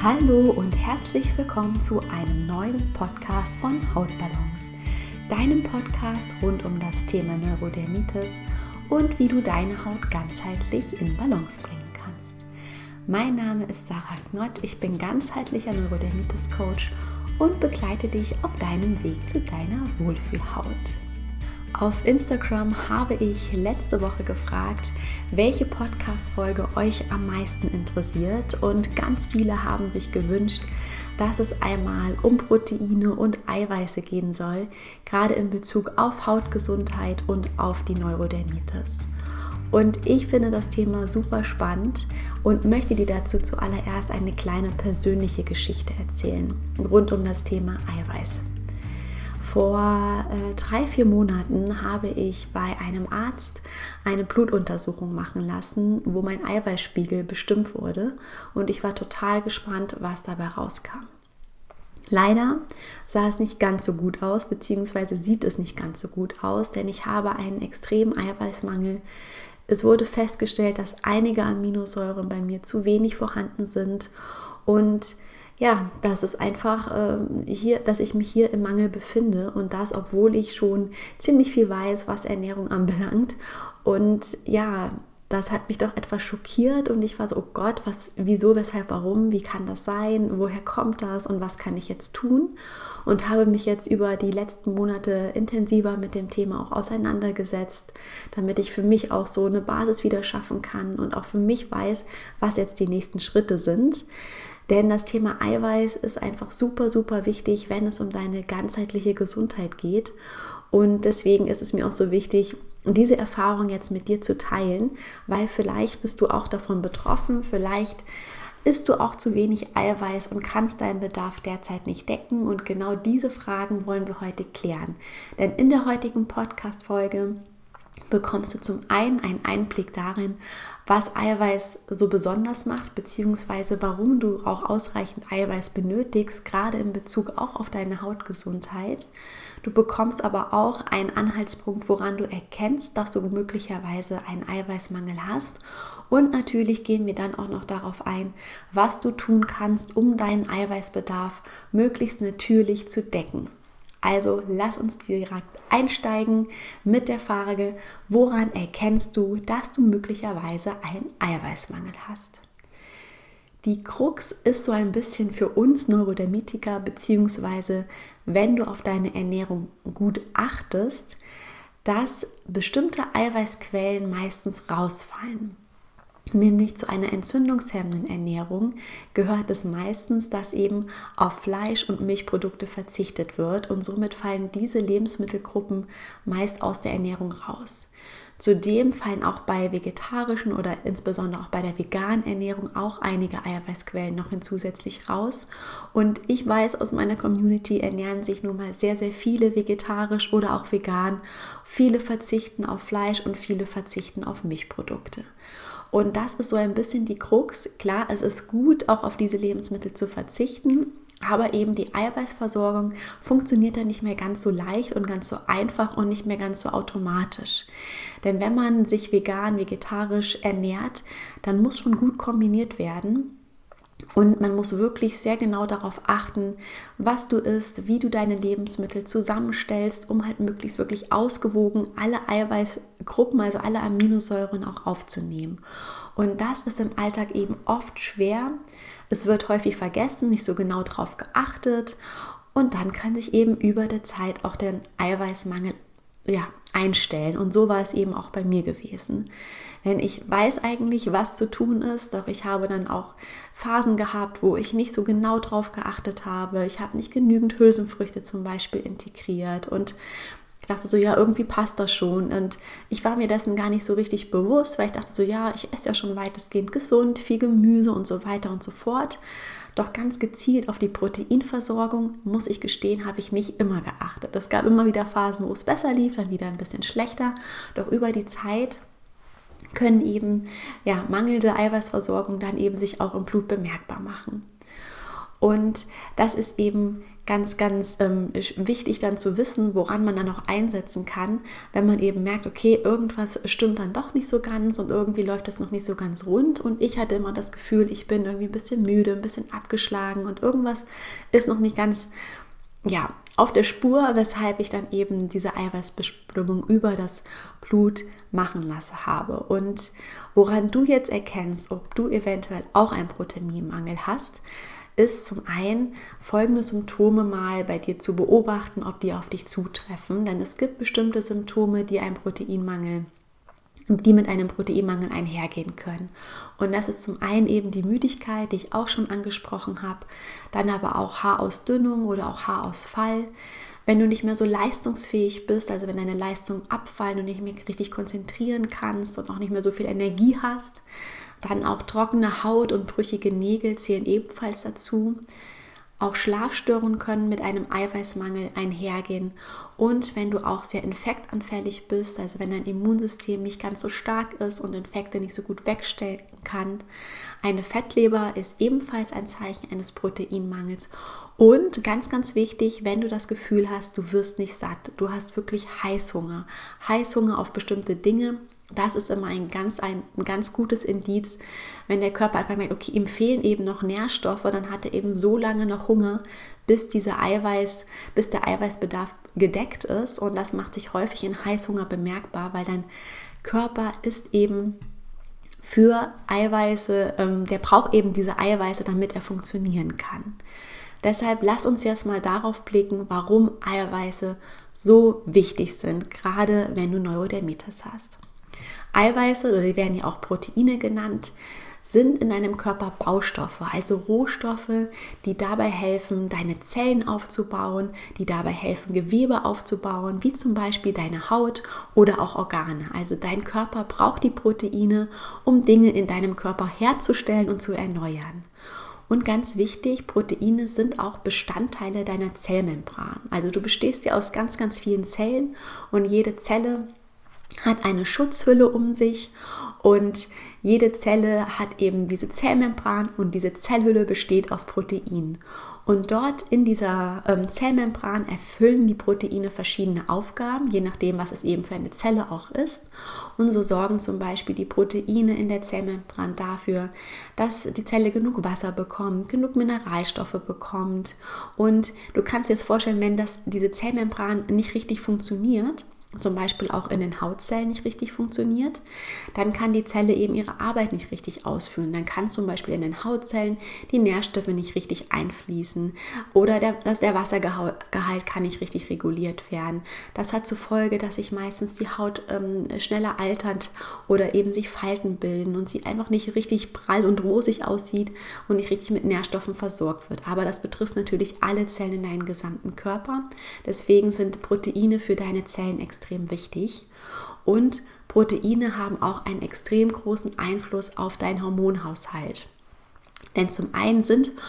Hallo und herzlich willkommen zu einem neuen Podcast von Hautbalance, deinem Podcast rund um das Thema Neurodermitis und wie du deine Haut ganzheitlich in Balance bringen kannst. Mein Name ist Sarah Knott, ich bin ganzheitlicher Neurodermitis-Coach und begleite dich auf deinem Weg zu deiner Wohlfühlhaut. Auf Instagram habe ich letzte Woche gefragt, welche Podcast-Folge euch am meisten interessiert, und ganz viele haben sich gewünscht, dass es einmal um Proteine und Eiweiße gehen soll, gerade in Bezug auf Hautgesundheit und auf die Neurodermitis. Und ich finde das Thema super spannend und möchte dir dazu zuallererst eine kleine persönliche Geschichte erzählen, rund um das Thema Eiweiß. Vor 3-4 Monaten habe ich bei einem Arzt eine Blutuntersuchung machen lassen, wo mein Eiweißspiegel bestimmt wurde, und ich war total gespannt, was dabei rauskam. Leider sah es nicht ganz so gut aus, beziehungsweise sieht es nicht ganz so gut aus, denn ich habe einen extremen Eiweißmangel. Es wurde festgestellt, dass einige Aminosäuren bei mir zu wenig vorhanden sind, und ja, das ist einfach dass ich mich hier im Mangel befinde, und das, obwohl ich schon ziemlich viel weiß, was Ernährung anbelangt. Und ja, das hat mich doch etwas schockiert, und ich war so, oh Gott, wieso, weshalb, warum, wie kann das sein, woher kommt das und was kann ich jetzt tun? Und habe mich jetzt über die letzten Monate intensiver mit dem Thema auch auseinandergesetzt, damit ich für mich auch so eine Basis wieder schaffen kann und auch für mich weiß, was jetzt die nächsten Schritte sind. Denn das Thema Eiweiß ist einfach super, super wichtig, wenn es um deine ganzheitliche Gesundheit geht. Und deswegen ist es mir auch so wichtig, diese Erfahrung jetzt mit dir zu teilen, weil vielleicht bist du auch davon betroffen, vielleicht isst du auch zu wenig Eiweiß und kannst deinen Bedarf derzeit nicht decken. Und genau diese Fragen wollen wir heute klären. Denn in der heutigen Podcast-Folge bekommst du zum einen einen Einblick darin, was Eiweiß so besonders macht, beziehungsweise warum du auch ausreichend Eiweiß benötigst, gerade in Bezug auch auf deine Hautgesundheit. Du bekommst aber auch einen Anhaltspunkt, woran du erkennst, dass du möglicherweise einen Eiweißmangel hast. Und natürlich gehen wir dann auch noch darauf ein, was du tun kannst, um deinen Eiweißbedarf möglichst natürlich zu decken. Also lass uns direkt einsteigen mit der Frage, woran erkennst du, dass du möglicherweise einen Eiweißmangel hast? Die Krux ist so ein bisschen für uns Neurodermitiker, beziehungsweise wenn du auf deine Ernährung gut achtest, dass bestimmte Eiweißquellen meistens rausfallen. Nämlich zu einer entzündungshemmenden Ernährung gehört es meistens, dass eben auf Fleisch- und Milchprodukte verzichtet wird, und somit fallen diese Lebensmittelgruppen meist aus der Ernährung raus. Zudem fallen auch bei vegetarischen oder insbesondere auch bei der veganen Ernährung auch einige Eiweißquellen noch zusätzlich raus. Und ich weiß, aus meiner Community ernähren sich nun mal sehr, sehr viele vegetarisch oder auch vegan. Viele verzichten auf Fleisch und viele verzichten auf Milchprodukte. Und das ist so ein bisschen die Krux. Klar, es ist gut, auch auf diese Lebensmittel zu verzichten, aber eben die Eiweißversorgung funktioniert dann nicht mehr ganz so leicht und ganz so einfach und nicht mehr ganz so automatisch. Denn wenn man sich vegan, vegetarisch ernährt, dann muss schon gut kombiniert werden. Und man muss wirklich sehr genau darauf achten, was du isst, wie du deine Lebensmittel zusammenstellst, um halt möglichst wirklich ausgewogen alle Eiweißgruppen, also alle Aminosäuren auch aufzunehmen. Und das ist im Alltag eben oft schwer. Es wird häufig vergessen, nicht so genau darauf geachtet, und dann kann sich eben über der Zeit auch der Eiweißmangel einstellen. Und so war es eben auch bei mir gewesen. Denn ich weiß eigentlich, was zu tun ist, doch ich habe dann auch Phasen gehabt, wo ich nicht so genau drauf geachtet habe. Ich habe nicht genügend Hülsenfrüchte zum Beispiel integriert, und ich dachte so, ja, irgendwie passt das schon. Und ich war mir dessen gar nicht so richtig bewusst, weil ich dachte so, ja, ich esse ja schon weitestgehend gesund, viel Gemüse und so weiter und so fort. Doch ganz gezielt auf die Proteinversorgung, muss ich gestehen, habe ich nicht immer geachtet. Es gab immer wieder Phasen, wo es besser lief, dann wieder ein bisschen schlechter. Doch über die Zeit können eben mangelnde Eiweißversorgung dann eben sich auch im Blut bemerkbar machen. Und das ist eben ganz wichtig dann zu wissen, woran man dann auch einsetzen kann, wenn man eben merkt, okay, irgendwas stimmt dann doch nicht so ganz und irgendwie läuft das noch nicht so ganz rund und ich hatte immer das Gefühl, ich bin irgendwie ein bisschen müde, ein bisschen abgeschlagen und irgendwas ist noch nicht ganz auf der Spur, weshalb ich dann eben diese Eiweißbestimmung über das Blut machen lassen habe. Und woran du jetzt erkennst, ob du eventuell auch einen Proteinmangel hast, ist zum einen folgende Symptome mal bei dir zu beobachten, ob die auf dich zutreffen. Denn es gibt bestimmte Symptome, die mit einem Proteinmangel einhergehen können. Und das ist zum einen eben die Müdigkeit, die ich auch schon angesprochen habe, dann aber auch Haarausdünnung oder auch Haarausfall. Wenn du nicht mehr so leistungsfähig bist, also wenn deine Leistungen abfallen und nicht mehr richtig konzentrieren kannst und auch nicht mehr so viel Energie hast, dann auch trockene Haut und brüchige Nägel zählen ebenfalls dazu. Auch Schlafstörungen können mit einem Eiweißmangel einhergehen und wenn du auch sehr infektanfällig bist, also wenn dein Immunsystem nicht ganz so stark ist und Infekte nicht so gut wegstellen kann. Eine Fettleber ist ebenfalls ein Zeichen eines Proteinmangels und ganz wichtig, wenn du das Gefühl hast, du wirst nicht satt, du hast wirklich Heißhunger auf bestimmte Dinge. Das ist immer ein ganz gutes Indiz, wenn der Körper einfach merkt, okay, ihm fehlen eben noch Nährstoffe, dann hat er eben so lange noch Hunger, bis der Eiweißbedarf gedeckt ist. Und das macht sich häufig in Heißhunger bemerkbar, weil dein Körper ist eben für Eiweiße, der braucht eben diese Eiweiße, damit er funktionieren kann. Deshalb lass uns jetzt mal darauf blicken, warum Eiweiße so wichtig sind, gerade wenn du Neurodermitis hast. Eiweiße, oder die werden ja auch Proteine genannt, sind in deinem Körper Baustoffe, also Rohstoffe, die dabei helfen, deine Zellen aufzubauen, die dabei helfen, Gewebe aufzubauen, wie zum Beispiel deine Haut oder auch Organe. Also dein Körper braucht die Proteine, um Dinge in deinem Körper herzustellen und zu erneuern. Und ganz wichtig, Proteine sind auch Bestandteile deiner Zellmembran. Also du bestehst ja aus ganz vielen Zellen und jede Zelle hat eine Schutzhülle um sich und jede Zelle hat eben diese Zellmembran und diese Zellhülle besteht aus Proteinen. Und dort in dieser Zellmembran erfüllen die Proteine verschiedene Aufgaben, je nachdem, was es eben für eine Zelle auch ist. Und so sorgen zum Beispiel die Proteine in der Zellmembran dafür, dass die Zelle genug Wasser bekommt, genug Mineralstoffe bekommt. Und du kannst dir das vorstellen, wenn diese Zellmembran nicht richtig funktioniert, zum Beispiel auch in den Hautzellen nicht richtig funktioniert, dann kann die Zelle eben ihre Arbeit nicht richtig ausführen. Dann kann zum Beispiel in den Hautzellen die Nährstoffe nicht richtig einfließen oder der Wassergehalt kann nicht richtig reguliert werden. Das hat zur Folge, dass sich meistens die Haut schneller altert oder eben sich Falten bilden und sie einfach nicht richtig prall und rosig aussieht und nicht richtig mit Nährstoffen versorgt wird. Aber das betrifft natürlich alle Zellen in deinem gesamten Körper. Deswegen sind Proteine für deine Zellen extrem wichtig und Proteine haben auch einen extrem großen Einfluss auf deinen Hormonhaushalt. Denn zum einen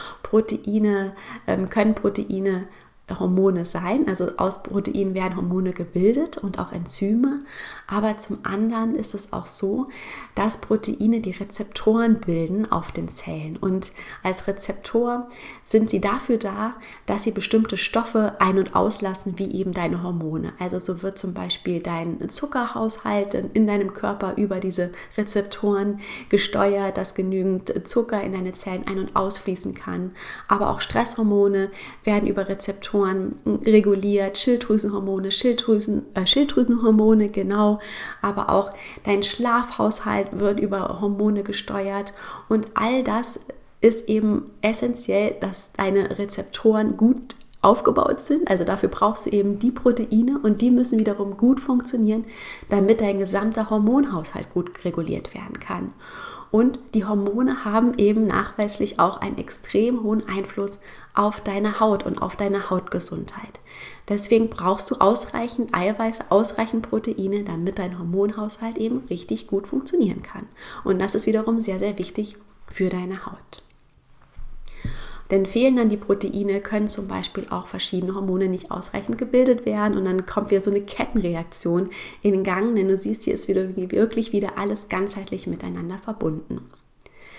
können Proteine Hormone sein, also aus Proteinen werden Hormone gebildet und auch Enzyme, aber zum anderen ist es auch so, dass Proteine die Rezeptoren bilden auf den Zellen und als Rezeptor sind sie dafür da, dass sie bestimmte Stoffe ein- und auslassen, wie eben deine Hormone. Also so wird zum Beispiel dein Zuckerhaushalt in deinem Körper über diese Rezeptoren gesteuert, dass genügend Zucker in deine Zellen ein- und ausfließen kann, aber auch Stresshormone werden über Rezeptoren reguliert, Schilddrüsenhormone, Schilddrüsenhormone, genau, aber auch dein Schlafhaushalt wird über Hormone gesteuert und all das ist eben essentiell, dass deine Rezeptoren gut aufgebaut sind, also dafür brauchst du eben die Proteine und die müssen wiederum gut funktionieren, damit dein gesamter Hormonhaushalt gut reguliert werden kann. Und die Hormone haben eben nachweislich auch einen extrem hohen Einfluss auf deine Haut und auf deine Hautgesundheit. Deswegen brauchst du ausreichend Eiweiße, ausreichend Proteine, damit dein Hormonhaushalt eben richtig gut funktionieren kann. Und das ist wiederum sehr wichtig für deine Haut. Denn fehlen dann die Proteine, können zum Beispiel auch verschiedene Hormone nicht ausreichend gebildet werden und dann kommt wieder so eine Kettenreaktion in den Gang, denn du siehst, hier ist wirklich wieder alles ganzheitlich miteinander verbunden.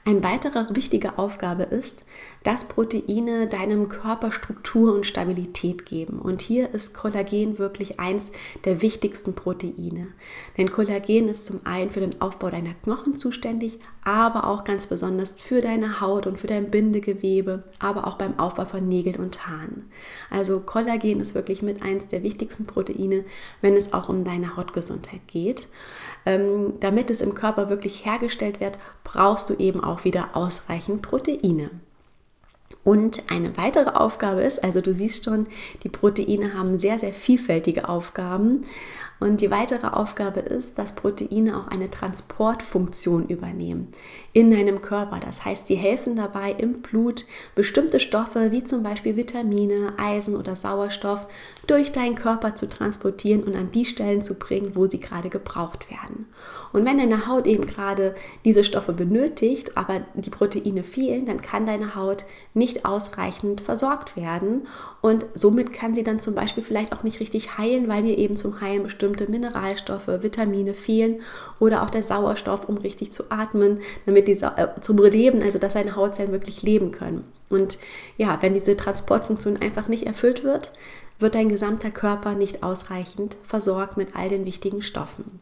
Eine weitere wichtige Aufgabe ist, dass Proteine deinem Körper Struktur und Stabilität geben. Und hier ist Kollagen wirklich eins der wichtigsten Proteine. Denn Kollagen ist zum einen für den Aufbau deiner Knochen zuständig, aber auch ganz besonders für deine Haut und für dein Bindegewebe, aber auch beim Aufbau von Nägeln und Haaren. Also Kollagen ist wirklich mit eins der wichtigsten Proteine, wenn es auch um deine Hautgesundheit geht. Damit es im Körper wirklich hergestellt wird, brauchst du eben auch wieder ausreichend Proteine. Und eine weitere Aufgabe ist, also du siehst schon, die Proteine haben sehr, sehr vielfältige Aufgaben. Und die weitere Aufgabe ist, dass Proteine auch eine Transportfunktion übernehmen in deinem Körper. Das heißt, sie helfen dabei, im Blut bestimmte Stoffe wie zum Beispiel Vitamine, Eisen oder Sauerstoff durch deinen Körper zu transportieren und an die Stellen zu bringen, wo sie gerade gebraucht werden. Und wenn deine Haut eben gerade diese Stoffe benötigt, aber die Proteine fehlen, dann kann deine Haut nicht ausreichend versorgt werden und somit kann sie dann zum Beispiel vielleicht auch nicht richtig heilen, weil ihr eben zum Heilen bestimmte Mineralstoffe, Vitamine fehlen oder auch der Sauerstoff, um richtig zu atmen, damit zum Leben, also dass deine Hautzellen wirklich leben können. Und ja, wenn diese Transportfunktion einfach nicht erfüllt wird, wird dein gesamter Körper nicht ausreichend versorgt mit all den wichtigen Stoffen.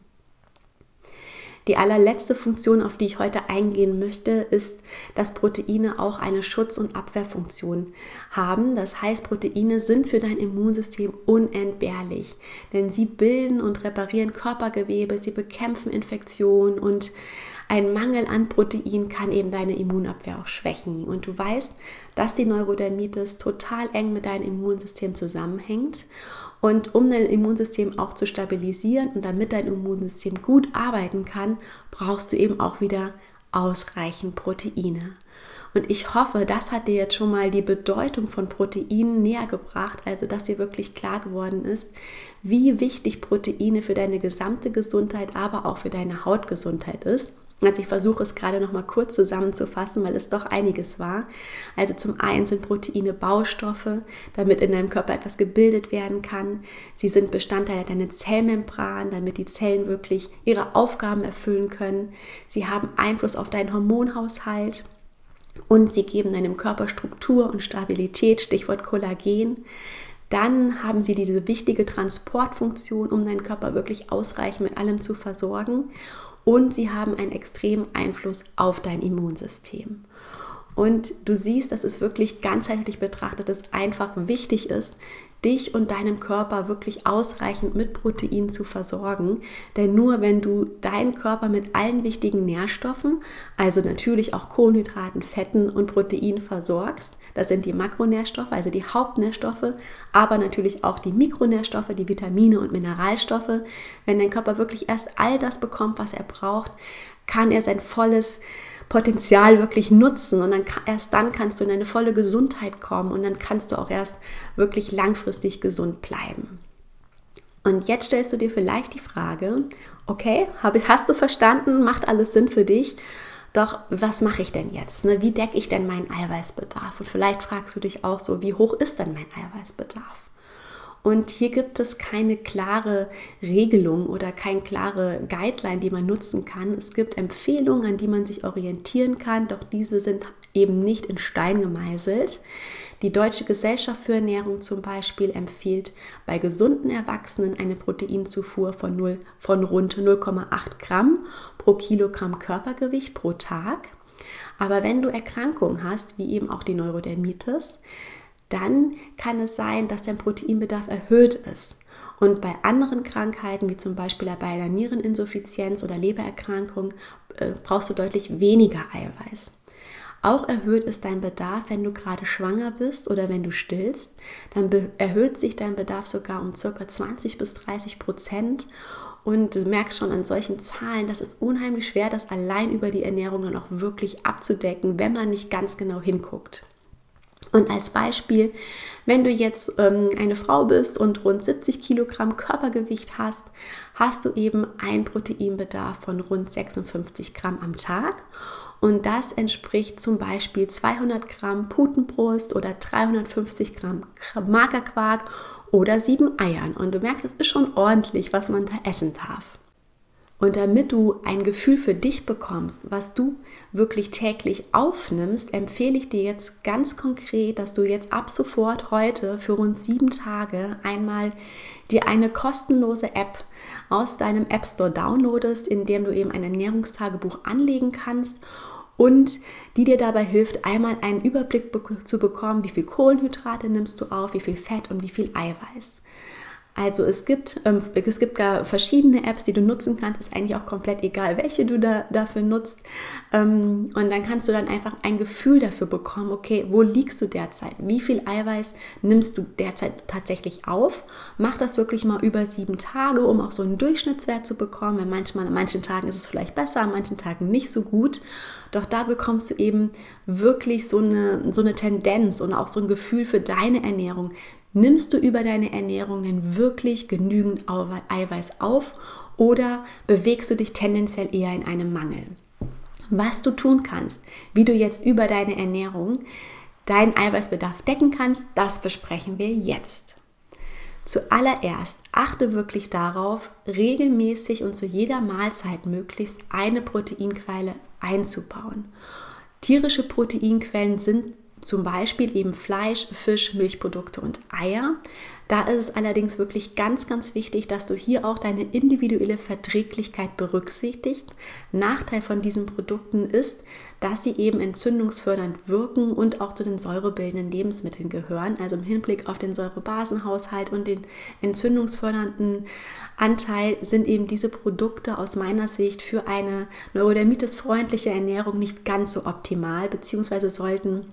Die allerletzte Funktion, auf die ich heute eingehen möchte, ist, dass Proteine auch eine Schutz- und Abwehrfunktion haben. Das heißt, Proteine sind für dein Immunsystem unentbehrlich, denn sie bilden und reparieren Körpergewebe, sie bekämpfen Infektionen und ein Mangel an Protein kann eben deine Immunabwehr auch schwächen. Und du weißt, dass die Neurodermitis total eng mit deinem Immunsystem zusammenhängt. Und um dein Immunsystem auch zu stabilisieren und damit dein Immunsystem gut arbeiten kann, brauchst du eben auch wieder ausreichend Proteine. Und ich hoffe, das hat dir jetzt schon mal die Bedeutung von Proteinen näher gebracht, also dass dir wirklich klar geworden ist, wie wichtig Proteine für deine gesamte Gesundheit, aber auch für deine Hautgesundheit ist. Also ich versuche es gerade noch mal kurz zusammenzufassen, weil es doch einiges war. Also zum einen sind Proteine Baustoffe, damit in deinem Körper etwas gebildet werden kann. Sie sind Bestandteil deiner Zellmembran, damit die Zellen wirklich ihre Aufgaben erfüllen können. Sie haben Einfluss auf deinen Hormonhaushalt und sie geben deinem Körper Struktur und Stabilität, Stichwort Kollagen. Dann haben sie diese wichtige Transportfunktion, um deinen Körper wirklich ausreichend mit allem zu versorgen. Und sie haben einen extremen Einfluss auf dein Immunsystem. Und du siehst, dass es wirklich ganzheitlich betrachtet ist, einfach wichtig ist, dich und deinem Körper wirklich ausreichend mit Proteinen zu versorgen. Denn nur wenn du deinen Körper mit allen wichtigen Nährstoffen, also natürlich auch Kohlenhydraten, Fetten und Proteinen versorgst, das sind die Makronährstoffe, also die Hauptnährstoffe, aber natürlich auch die Mikronährstoffe, die Vitamine und Mineralstoffe. Wenn dein Körper wirklich erst all das bekommt, was er braucht, kann er sein volles Potenzial wirklich nutzen und erst dann kannst du in eine volle Gesundheit kommen und dann kannst du auch erst wirklich langfristig gesund bleiben. Und jetzt stellst du dir vielleicht die Frage, okay, hast du verstanden, macht alles Sinn für dich, doch was mache ich denn jetzt? Wie decke ich denn meinen Eiweißbedarf? Und vielleicht fragst du dich auch so, wie hoch ist denn mein Eiweißbedarf? Und hier gibt es keine klare Regelung oder keine klare Guideline, die man nutzen kann. Es gibt Empfehlungen, an die man sich orientieren kann, doch diese sind eben nicht in Stein gemeißelt. Die Deutsche Gesellschaft für Ernährung zum Beispiel empfiehlt bei gesunden Erwachsenen eine Proteinzufuhr von rund 0,8 Gramm pro Kilogramm Körpergewicht pro Tag. Aber wenn du Erkrankungen hast, wie eben auch die Neurodermitis, dann kann es sein, dass dein Proteinbedarf erhöht ist. Und bei anderen Krankheiten, wie zum Beispiel bei einer Niereninsuffizienz oder Lebererkrankung, brauchst du deutlich weniger Eiweiß. Auch erhöht ist dein Bedarf, wenn du gerade schwanger bist oder wenn du stillst. Dann erhöht sich dein Bedarf sogar um ca. 20-30%. Und du merkst schon an solchen Zahlen, das ist unheimlich schwer, das allein über die Ernährung dann auch wirklich abzudecken, wenn man nicht ganz genau hinguckt. Und als Beispiel, wenn du jetzt eine Frau bist und rund 70 Kilogramm Körpergewicht hast, hast du eben einen Proteinbedarf von rund 56 Gramm am Tag. Und das entspricht zum Beispiel 200 Gramm Putenbrust oder 350 Gramm Magerquark oder 7 Eiern. Und du merkst, es ist schon ordentlich, was man da essen darf. Und damit du ein Gefühl für dich bekommst, was du wirklich täglich aufnimmst, empfehle ich dir jetzt ganz konkret, dass du jetzt ab sofort heute für rund 7 Tage einmal dir eine kostenlose App aus deinem App Store downloadest, in dem du eben ein Ernährungstagebuch anlegen kannst und die dir dabei hilft, einmal einen Überblick zu bekommen, wie viel Kohlenhydrate nimmst du auf, wie viel Fett und wie viel Eiweiß. Also es gibt gar verschiedene Apps, die du nutzen kannst. Ist eigentlich auch komplett egal, welche du dafür nutzt. Und dann kannst du dann einfach ein Gefühl dafür bekommen, okay, wo liegst du derzeit? Wie viel Eiweiß nimmst du derzeit tatsächlich auf? Mach das wirklich mal über 7 Tage, um auch so einen Durchschnittswert zu bekommen. An manchen Tagen ist es vielleicht besser, an manchen Tagen nicht so gut. Doch da bekommst du eben wirklich so eine Tendenz und auch so ein Gefühl für deine Ernährung. Nimmst du über deine Ernährung denn wirklich genügend Eiweiß auf oder bewegst du dich tendenziell eher in einem Mangel? Was du tun kannst, wie du jetzt über deine Ernährung deinen Eiweißbedarf decken kannst, das besprechen wir jetzt. Zuallererst achte wirklich darauf, regelmäßig und zu jeder Mahlzeit möglichst eine Proteinquelle einzubauen. Tierische Proteinquellen sind zum Beispiel eben Fleisch, Fisch, Milchprodukte und Eier. Da ist es allerdings wirklich ganz, ganz wichtig, dass du hier auch deine individuelle Verträglichkeit berücksichtigst. Nachteil von diesen Produkten ist, dass sie eben entzündungsfördernd wirken und auch zu den säurebildenden Lebensmitteln gehören. Also im Hinblick auf den Säurebasenhaushalt und den entzündungsfördernden Anteil sind eben diese Produkte aus meiner Sicht für eine neurodermitis-freundliche Ernährung nicht ganz so optimal, beziehungsweise sollten,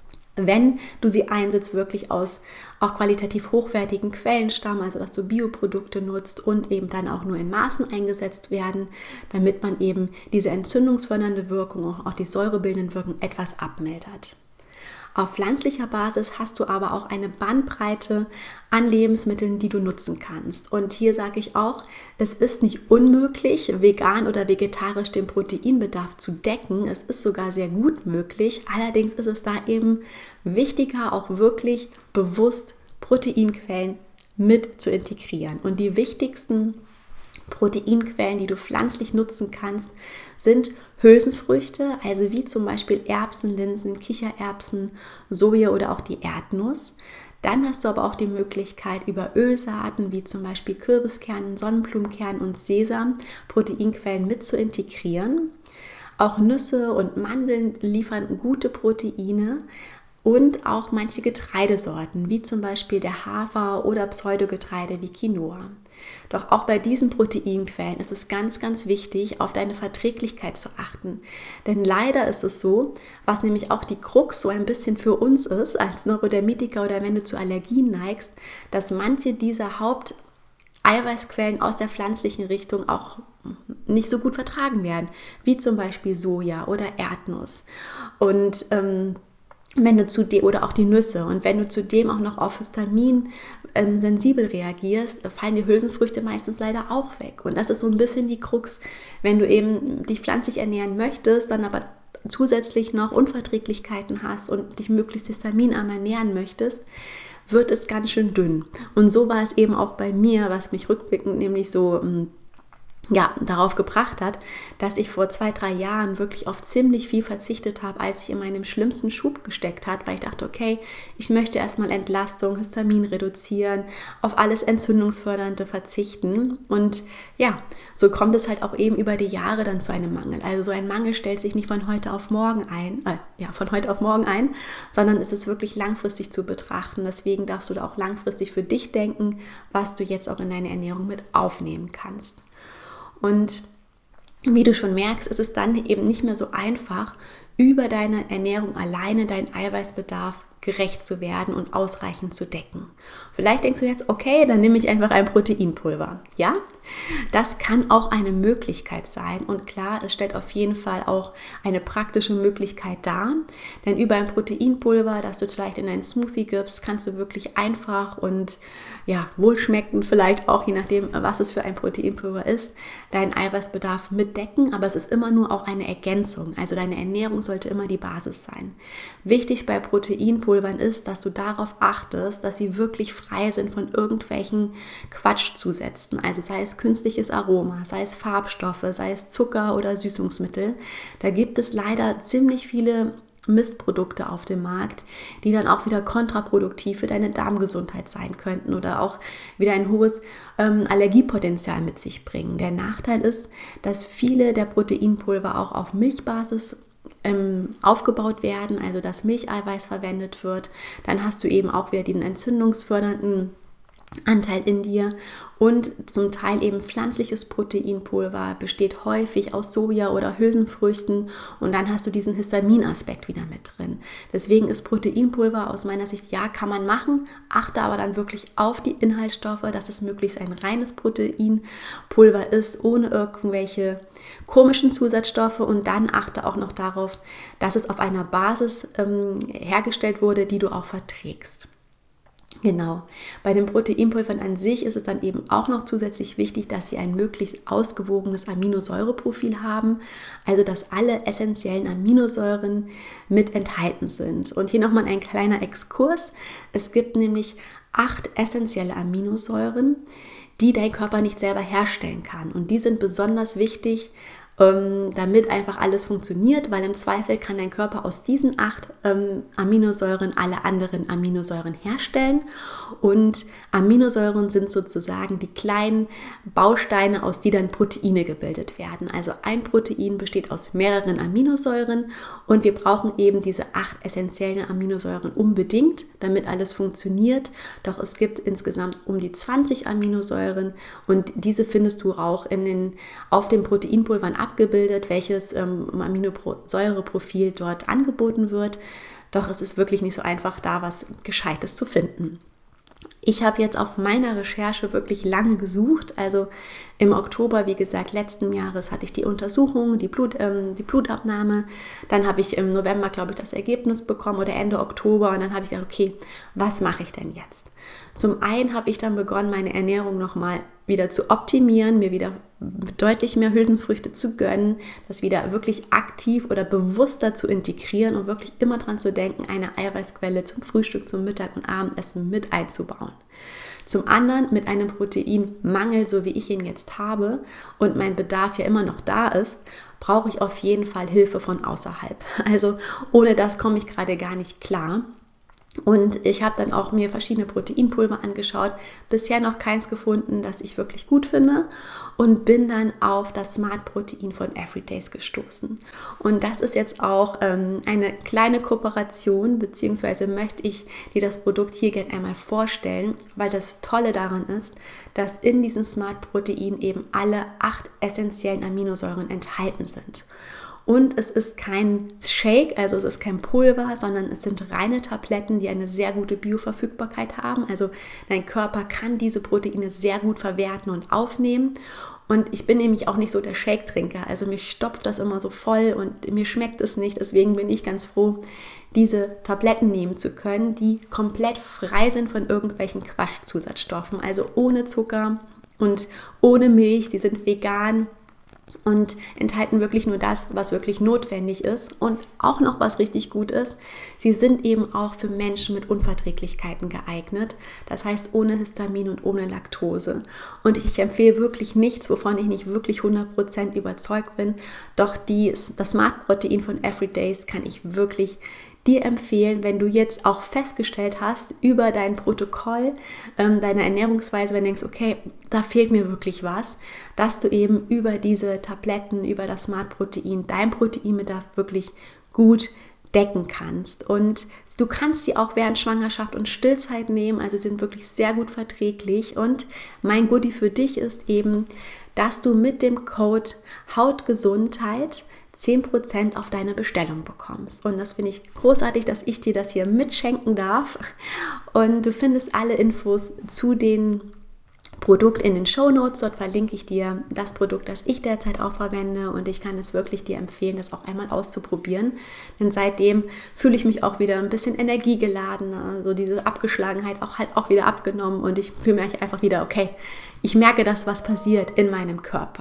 wenn du sie einsetzt, wirklich aus auch qualitativ hochwertigen Quellen stammen, also dass du Bioprodukte nutzt und eben dann auch nur in Maßen eingesetzt werden, damit man eben diese entzündungsfördernde Wirkung, auch die säurebildende Wirkung etwas abmildert. Auf pflanzlicher Basis hast du aber auch eine Bandbreite an Lebensmitteln, die du nutzen kannst. Und hier sage ich auch, es ist nicht unmöglich, vegan oder vegetarisch den Proteinbedarf zu decken. Es ist sogar sehr gut möglich. Allerdings ist es da eben wichtiger, auch wirklich bewusst Proteinquellen mit zu integrieren. Und die wichtigsten Proteinquellen, die du pflanzlich nutzen kannst, sind Hülsenfrüchte, also wie zum Beispiel Erbsen, Linsen, Kichererbsen, Soja oder auch die Erdnuss. Dann hast du aber auch die Möglichkeit, über Ölsaaten wie zum Beispiel Kürbiskernen, Sonnenblumenkernen und Sesam Proteinquellen mit zu integrieren. Auch Nüsse und Mandeln liefern gute Proteine. Und auch manche Getreidesorten, wie zum Beispiel der Hafer oder Pseudogetreide wie Quinoa. Doch auch bei diesen Proteinquellen ist es ganz, ganz wichtig, auf deine Verträglichkeit zu achten. Denn leider ist es so, was nämlich auch die Krux so ein bisschen für uns ist, als Neurodermitiker oder wenn du zu Allergien neigst, dass manche dieser Haupteiweißquellen aus der pflanzlichen Richtung auch nicht so gut vertragen werden, wie zum Beispiel Soja oder Erdnuss. Und wenn du oder auch die Nüsse und wenn du zudem auch noch auf Histamin sensibel reagierst, fallen die Hülsenfrüchte meistens leider auch weg. Und das ist so ein bisschen die Krux, wenn du eben dich pflanzlich ernähren möchtest, dann aber zusätzlich noch Unverträglichkeiten hast und dich möglichst histaminarm ernähren möchtest, wird es ganz schön dünn. Und so war es eben auch bei mir, was mich rückblickend nämlich so darauf gebracht hat, dass ich vor 2-3 Jahren wirklich auf ziemlich viel verzichtet habe, als ich in meinem schlimmsten Schub gesteckt habe, weil ich dachte, okay, ich möchte erstmal Entlastung, Histamin reduzieren, auf alles Entzündungsfördernde verzichten und ja, so kommt es halt auch eben über die Jahre dann zu einem Mangel. Also so ein Mangel stellt sich nicht von heute auf morgen ein, sondern es ist wirklich langfristig zu betrachten. Deswegen darfst du da auch langfristig für dich denken, was du jetzt auch in deine Ernährung mit aufnehmen kannst. Und wie du schon merkst, ist es dann eben nicht mehr so einfach, über deine Ernährung alleine deinen Eiweißbedarf gerecht zu werden und ausreichend zu decken. Vielleicht denkst du jetzt, okay, dann nehme ich einfach ein Proteinpulver. Ja, das kann auch eine Möglichkeit sein und klar, es stellt auf jeden Fall auch eine praktische Möglichkeit dar, denn über ein Proteinpulver, das du vielleicht in einen Smoothie gibst, kannst du wirklich einfach und wohlschmeckend vielleicht auch, je nachdem, was es für ein Proteinpulver ist, deinen Eiweißbedarf mitdecken, aber es ist immer nur auch eine Ergänzung, also deine Ernährung sollte immer die Basis sein. Wichtig bei Proteinpulver Proteinpulvern ist, dass du darauf achtest, dass sie wirklich frei sind von irgendwelchen Quatschzusätzen. Also sei es künstliches Aroma, sei es Farbstoffe, sei es Zucker oder Süßungsmittel. Da gibt es leider ziemlich viele Mistprodukte auf dem Markt, die dann auch wieder kontraproduktiv für deine Darmgesundheit sein könnten oder auch wieder ein hohes Allergiepotenzial mit sich bringen. Der Nachteil ist, dass viele der Proteinpulver auch auf Milchbasis aufgebaut werden, also dass Milcheiweiß verwendet wird. Dann hast du eben auch wieder den entzündungsfördernden Anteil in dir und zum Teil eben pflanzliches Proteinpulver, besteht häufig aus Soja oder Hülsenfrüchten und dann hast du diesen Histaminaspekt wieder mit drin. Deswegen ist Proteinpulver aus meiner Sicht, ja, kann man machen, achte aber dann wirklich auf die Inhaltsstoffe, dass es möglichst ein reines Proteinpulver ist, ohne irgendwelche komischen Zusatzstoffe und dann achte auch noch darauf, dass es auf einer Basis hergestellt wurde, die du auch verträgst. Genau, bei den Proteinpulvern an sich ist es dann eben auch noch zusätzlich wichtig, dass sie ein möglichst ausgewogenes Aminosäureprofil haben, also dass alle essentiellen Aminosäuren mit enthalten sind. Und hier nochmal ein kleiner Exkurs. Es gibt nämlich 8 essentielle Aminosäuren, die dein Körper nicht selber herstellen kann. Und die sind besonders wichtig, damit einfach alles funktioniert, weil im Zweifel kann dein Körper aus diesen 8 Aminosäuren alle anderen Aminosäuren herstellen und Aminosäuren sind sozusagen die kleinen Bausteine, aus die dann Proteine gebildet werden. Also ein Protein besteht aus mehreren Aminosäuren und wir brauchen eben diese 8 essentiellen Aminosäuren unbedingt, damit alles funktioniert. Doch es gibt insgesamt um die 20 Aminosäuren und diese findest du auch auf den Proteinpulvern abgebildet, welches Aminosäureprofil dort angeboten wird. Doch es ist wirklich nicht so einfach, da was Gescheites zu finden. Ich habe jetzt auf meiner Recherche wirklich lange gesucht, also im Oktober, wie gesagt, letzten Jahres hatte ich die Untersuchung, die Blutabnahme, dann habe ich im November, glaube ich, das Ergebnis bekommen oder Ende Oktober und dann habe ich gedacht, okay, was mache ich denn jetzt? Zum einen habe ich dann begonnen, meine Ernährung nochmal wieder zu optimieren, mir wieder deutlich mehr Hülsenfrüchte zu gönnen, das wieder wirklich aktiv oder bewusster zu integrieren und wirklich immer dran zu denken, eine Eiweißquelle zum Frühstück, zum Mittag- und Abendessen mit einzubauen. Zum anderen mit einem Proteinmangel, so wie ich ihn jetzt habe und mein Bedarf ja immer noch da ist, brauche ich auf jeden Fall Hilfe von außerhalb. Also ohne das komme ich gerade gar nicht klar. Und ich habe dann auch mir verschiedene Proteinpulver angeschaut, bisher noch keins gefunden, das ich wirklich gut finde und bin dann auf das Smart Protein von Everydays gestoßen. Und das ist jetzt auch eine kleine Kooperation, beziehungsweise möchte ich dir das Produkt hier gerne einmal vorstellen, weil das Tolle daran ist, dass in diesem Smart Protein eben alle 8 essentiellen Aminosäuren enthalten sind. Und es ist kein Shake, also es ist kein Pulver, sondern es sind reine Tabletten, die eine sehr gute Bioverfügbarkeit haben. Also dein Körper kann diese Proteine sehr gut verwerten und aufnehmen. Und ich bin nämlich auch nicht so der Shake-Trinker, also mich stopft das immer so voll und mir schmeckt es nicht. Deswegen bin ich ganz froh, diese Tabletten nehmen zu können, die komplett frei sind von irgendwelchen Quatschzusatzstoffen, also ohne Zucker und ohne Milch, die sind vegan. Und enthalten wirklich nur das, was wirklich notwendig ist. Und auch noch was richtig gut ist, sie sind eben auch für Menschen mit Unverträglichkeiten geeignet. Das heißt ohne Histamin und ohne Laktose. Und ich empfehle wirklich nichts, wovon ich nicht wirklich 100% überzeugt bin. Doch das Smart Protein von Everydays kann ich wirklich dir empfehlen, wenn du jetzt auch festgestellt hast über dein Protokoll, deine Ernährungsweise, wenn du denkst, okay, da fehlt mir wirklich was, dass du eben über diese Tabletten, über das Smart Protein, dein Proteinbedarf wirklich gut decken kannst. Und du kannst sie auch während Schwangerschaft und Stillzeit nehmen, also sind wirklich sehr gut verträglich. Und mein Goodie für dich ist eben, dass du mit dem Code Hautgesundheit 10% auf deine Bestellung bekommst. Und das finde ich großartig, dass ich dir das hier mitschenken darf. Und du findest alle Infos zu dem Produkt in den Shownotes. Dort verlinke ich dir das Produkt, das ich derzeit auch verwende. Und ich kann es wirklich dir empfehlen, das auch einmal auszuprobieren. Denn seitdem fühle ich mich auch wieder ein bisschen energiegeladen. Also diese Abgeschlagenheit auch wieder abgenommen. Und ich fühle mich einfach wieder, okay, ich merke das, was passiert in meinem Körper.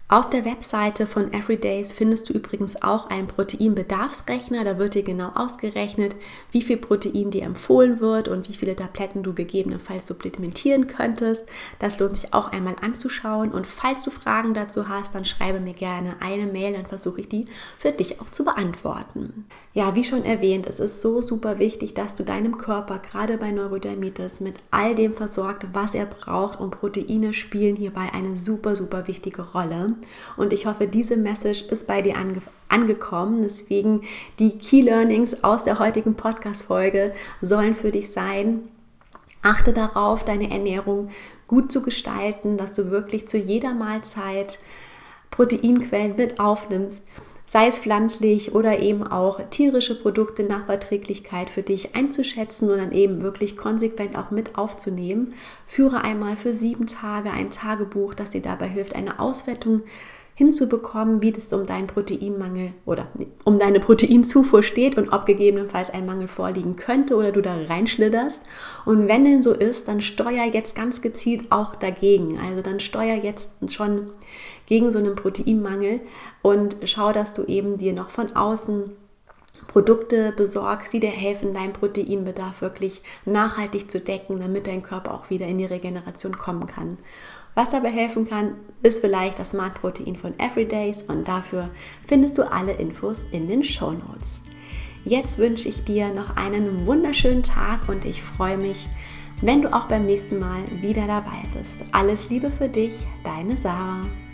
Auf der Webseite von Everydays findest du übrigens auch einen Proteinbedarfsrechner. Da wird dir genau ausgerechnet, wie viel Protein dir empfohlen wird und wie viele Tabletten du gegebenenfalls supplementieren könntest. Das lohnt sich auch einmal anzuschauen. Und falls du Fragen dazu hast, dann schreibe mir gerne eine Mail, dann versuche ich die für dich auch zu beantworten. Ja, wie schon erwähnt, es ist so super wichtig, dass du deinem Körper gerade bei Neurodermitis mit all dem versorgt, was er braucht, und Proteine spielen hierbei eine super, super wichtige Rolle. Und ich hoffe, diese Message ist bei dir angekommen. Deswegen die Key Learnings aus der heutigen Podcast-Folge sollen für dich sein: Achte darauf, deine Ernährung gut zu gestalten, dass du wirklich zu jeder Mahlzeit Proteinquellen mit aufnimmst, sei es pflanzlich oder eben auch tierische Produkte nach Verträglichkeit für dich einzuschätzen und dann eben wirklich konsequent auch mit aufzunehmen. Führe einmal für 7 Tage ein Tagebuch, das dir dabei hilft, eine Auswertung hinzubekommen, wie das um deinen Proteinmangel oder um deine Proteinzufuhr steht und ob gegebenenfalls ein Mangel vorliegen könnte oder du da reinschlitterst. Und wenn denn so ist, dann steuer jetzt ganz gezielt auch dagegen. Also dann steuer jetzt schon gegen so einen Proteinmangel und schau, dass du eben dir noch von außen Produkte besorgst, die dir helfen, deinen Proteinbedarf wirklich nachhaltig zu decken, damit dein Körper auch wieder in die Regeneration kommen kann. Was dabei helfen kann, ist vielleicht das Smart Protein von Everydays, und dafür findest du alle Infos in den Shownotes. Jetzt wünsche ich dir noch einen wunderschönen Tag und ich freue mich, wenn du auch beim nächsten Mal wieder dabei bist. Alles Liebe für dich, deine Sarah.